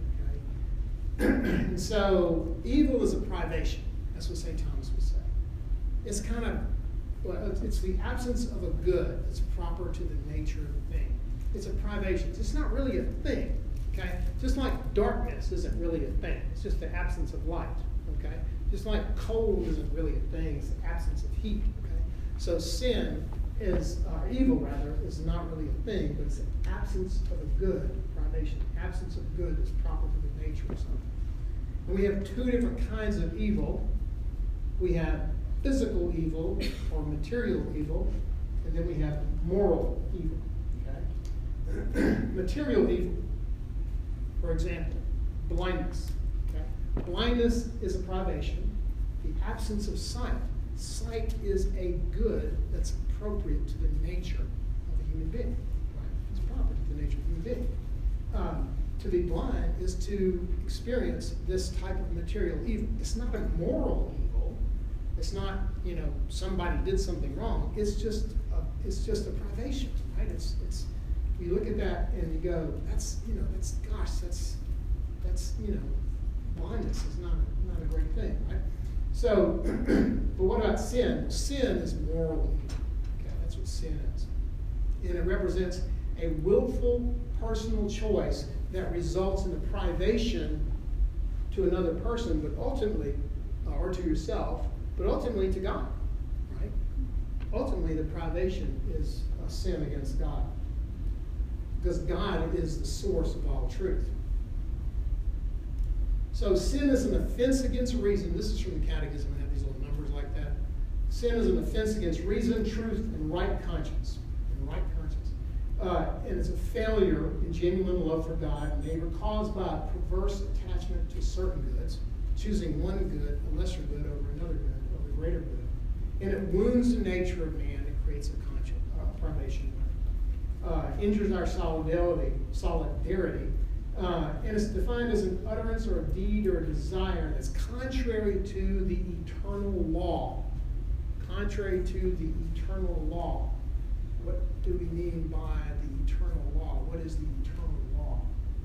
Speaker 1: Okay? And so evil is a privation. That's what Saint Thomas would say. It's kind of, well, it's the absence of a good that's proper to the nature of the thing. It's a privation. It's not really a thing. Okay? Just like darkness isn't really a thing. It's just the absence of light. Okay? Just like cold isn't really a thing. It's the absence of heat. Okay? So sin is, or evil rather, is not really a thing, but it's the absence of a good, privation, absence of good that's proper to the nature of something. And we have two different kinds of evil. We have physical evil or material evil, and then we have moral evil. Okay? Material evil, for example, blindness. Okay? Blindness is a privation, the absence of sight. Sight is a good that's appropriate to the nature of a human being. Right? It's proper to the nature of a human being. Um, to be blind is to experience this type of material evil. It's not a moral evil. It's not, you know, somebody did something wrong. It's just a, it's just a privation, right? It's it's you look at that and you go, that's, you know, that's, gosh, that's that's you know, blindness is not a, not a great thing, right? So, but what about sin? Sin is moral evil. Okay, that's what sin is, and it represents a willful personal choice that results in a privation to another person, but ultimately, uh, or to yourself, but ultimately to God, right? Ultimately, the privation is a sin against God, because God is the source of all truth. So sin is an offense against reason. This is from the Catechism. I have these little numbers like that. Sin is an offense against reason, truth, and right conscience. And right conscience. Uh, and it's a failure in genuine love for God and neighbor caused by a perverse attachment to certain goods, choosing one good, a lesser good, over another good, over a greater good. And it wounds the nature of man and creates a conscience, uh, privation. Uh, injures our solidarity, solidarity. Uh, and it's defined as an utterance or a deed or a desire that's contrary to the eternal law. Contrary to the eternal law. What do we mean by the eternal law? What is the eternal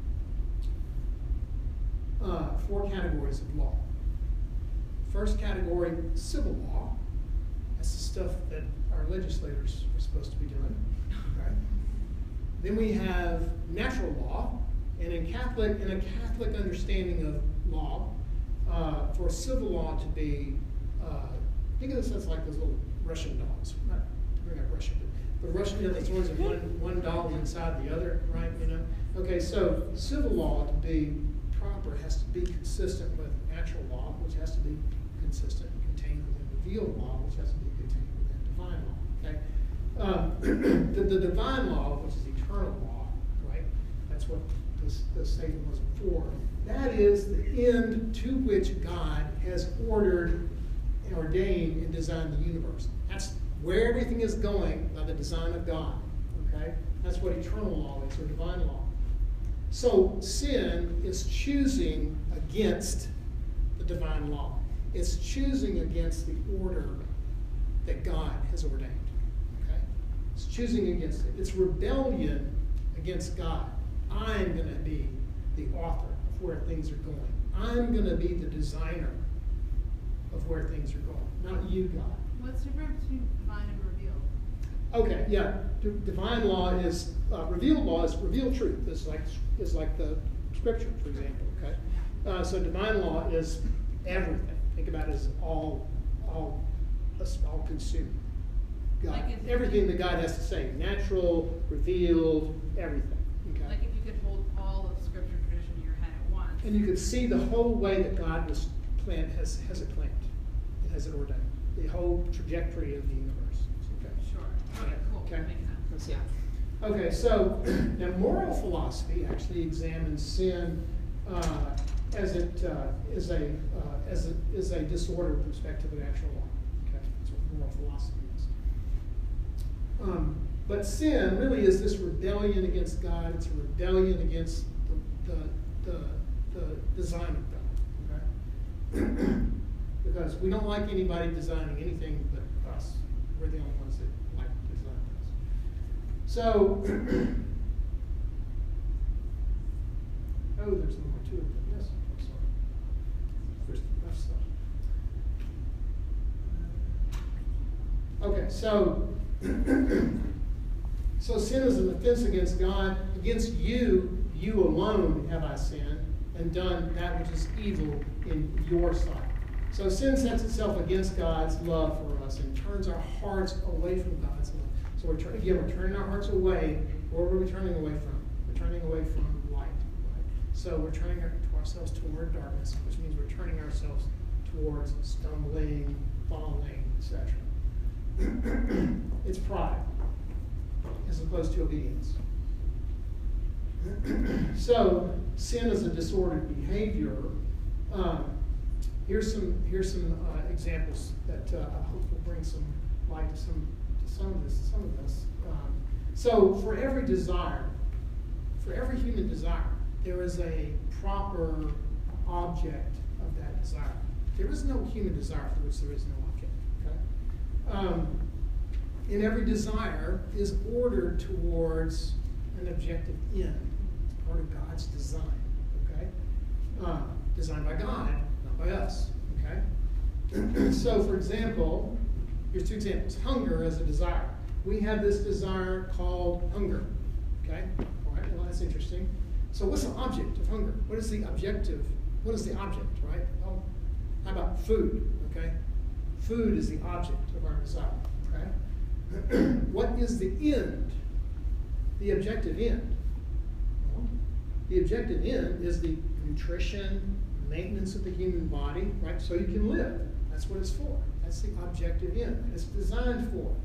Speaker 1: law? Uh, four categories of law. First category, civil law. That's the stuff that our legislators are supposed to be doing. Okay? Then we have natural law, and in Catholic, in a Catholic understanding of law, uh, for civil law to be, uh, think of this as like those little Russian dolls. Not to bring up Russia, but the Russian, you know, there's always one, one doll inside the other, right? You know. Okay, so civil law to be proper has to be consistent with natural law, which has to be consistent and contained within revealed law, which has to be contained within divine law. Okay, um, the, the divine law, which is eternal law, right? That's what this, this statement was before. That is the end to which God has ordered and ordained and designed the universe. That's where everything is going by the design of God. Okay? That's what eternal law is, or divine law. So sin is choosing against the divine law. It's choosing against the order that God has ordained. Okay? It's choosing against it. It's rebellion against God. I'm going to be the author of where things are going. I'm going to be the designer of where things are going, not you, God.
Speaker 3: What's the difference between divine and revealed?
Speaker 1: Okay, yeah. D- divine law is uh, revealed law is revealed truth. It's like is like the scripture, for example. Okay, uh, so divine law is everything. Think about it as all all all consuming. God,
Speaker 3: Like if-
Speaker 1: everything that God has to say, natural, revealed, everything. Okay?
Speaker 3: Like if you could hold all of scripture tradition in your head at once.
Speaker 1: And you could see the whole way that God was planned, has, has it planned, it has it ordained, the whole trajectory of the universe. Okay.
Speaker 3: Sure. Okay, cool.
Speaker 1: Okay.
Speaker 3: Makes sense.
Speaker 1: That's it.
Speaker 3: Yeah.
Speaker 1: Okay, so now moral philosophy actually examines sin uh, as it uh, is a uh, as a, is a disorder with respect to the natural law. Okay, that's what moral philosophy is. Um, but sin really is this rebellion against God. It's a rebellion against the the, the, the design of God. Okay, because we don't like anybody designing anything but us. We're the only ones that like to design things. So, oh, there's no more to it. Yes, I'm sorry. There's enough stuff. Okay, so, so sin is an offense against God. Against you, you alone have I sinned and done that which is evil in your sight. So sin sets itself against God's love for us and turns our hearts away from God's love. So we're, turn, again, we're turning our hearts away. Where are we turning away from? We're turning away from light. Right? So we're turning our, to ourselves toward darkness, which means we're turning ourselves towards stumbling, falling, et cetera. It's pride as opposed to obedience. So sin is a disordered behavior. Um, here's some here's some uh, examples that uh, I hope will bring some light to some to some of this some of this. Um, so for every desire, for every human desire, there is a proper object of that desire. There is no human desire for which there is no object. Okay. Um, and every desire is ordered towards an objective end. It's part of God's design. Okay. Uh, designed by God, not by us. Okay. So, for example, here's two examples. Hunger as a desire. We have this desire called hunger. Okay. All right. Well, that's interesting. So, what's the object of hunger? What is the objective? What is the object? Right. Well, how about food? Okay. Food is the object of our desire. Okay. What is the end? The objective end. Well, the objective end is the nutrition, maintenance of the human body, right? So you can live. That's what it's for. That's the objective end. It's designed for.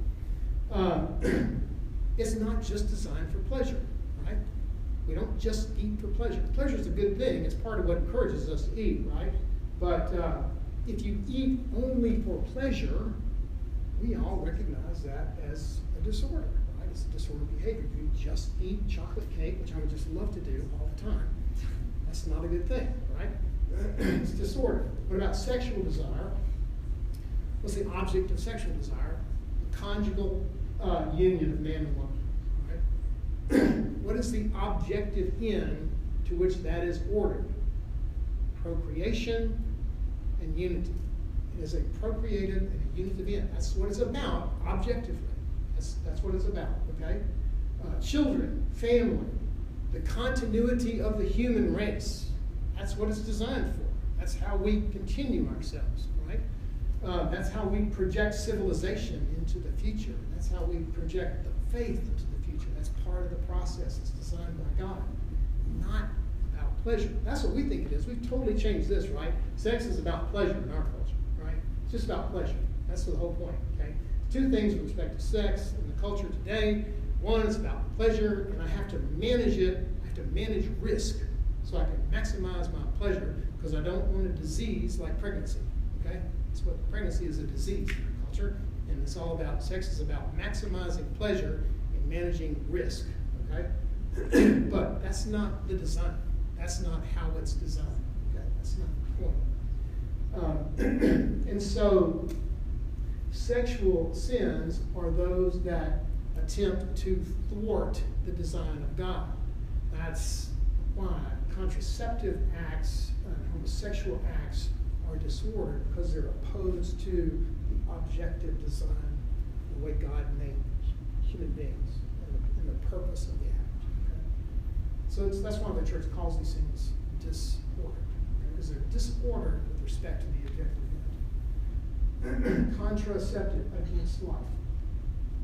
Speaker 1: Um, it's not just designed for pleasure, right? We don't just eat for pleasure. Pleasure is a good thing. It's part of what encourages us to eat, right? But uh, if you eat only for pleasure, we all recognize that as a disorder, right? It's a disordered behavior. If you just eat chocolate cake, which I would just love to do all the time, that's not a good thing, right? It's disorder. What about sexual desire? What's the object of sexual desire? The conjugal uh, union of man and woman, right? What is the objective end to which that is ordered? Procreation and unity. It is a procreative and a unitive end. That's what it's about, objectively. That's, that's what it's about, okay? Uh, children, family, the continuity of the human race. That's what it's designed for. That's how we continue ourselves, right? Uh, that's how we project civilization into the future. That's how we project the faith into the future. That's part of the process. It's designed by God, not about pleasure. That's what we think it is. We've totally changed this, right? Sex is about pleasure in our culture, right? It's just about pleasure. That's the whole point, okay? Two things with respect to sex in the culture today. One is about pleasure, and I have to manage it. I have to manage risk so I can maximize my pleasure because I don't want a disease like pregnancy, okay? That's what pregnancy is, a disease in our culture, and it's all about, sex is about maximizing pleasure and managing risk, okay? But that's not the design. That's not how it's designed, okay? That's not the point. Um, and so sexual sins are those that attempt to thwart the design of God. That's why contraceptive acts and homosexual acts are disordered, because they're opposed to the objective design, the way God made human beings, and the, and the purpose of the act. Okay? So it's, that's why the church calls these things disordered, because okay? they're disordered with respect to the objective end. Contraceptive against life.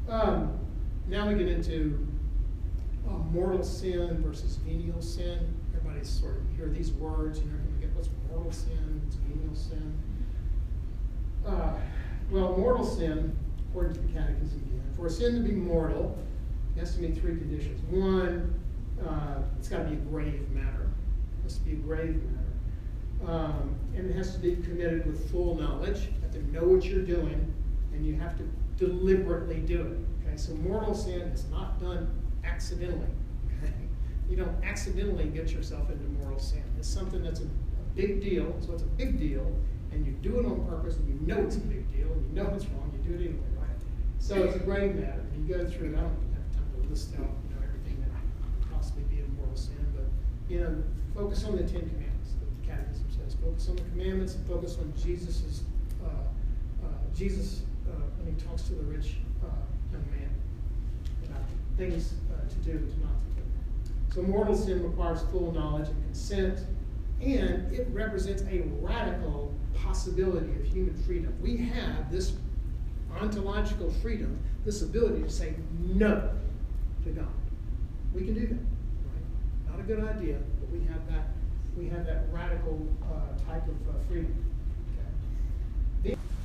Speaker 1: Um, now we get into uh, mortal sin versus venial sin. Everybody's sort of hear these words, you know, you get what's mortal sin, what's venial sin. Uh, well, mortal sin, according to the Catechism again, for a sin to be mortal, it has to meet three conditions. One, uh, it's got to be a grave matter. It has to be a grave matter. Um, and it has to be committed with full knowledge. You have to know what you're doing, and you have to deliberately do it. Okay, so mortal sin is not done accidentally. Okay, you don't accidentally get yourself into mortal sin. It's something that's a, a big deal. So it's a big deal, and you do it on purpose, and you know it's a big deal, and you know it's wrong. You do it anyway, right? So it's a grave matter. You go through. I don't have time to list out, you know, everything that could possibly be a mortal sin, but you know, focus on the Ten Commandments. The Catechism says, focus on the commandments and focus on Jesus's uh, uh, Jesus uh, when he talks to the rich uh, young man about things uh, to do, to not to do. So mortal sin requires full knowledge and consent, and it represents a radical possibility of human freedom. We have this ontological freedom, this ability to say no to God. We can do that, right? Not a good idea, but we have that. We have that radical uh, type of uh, freedom. Okay. The,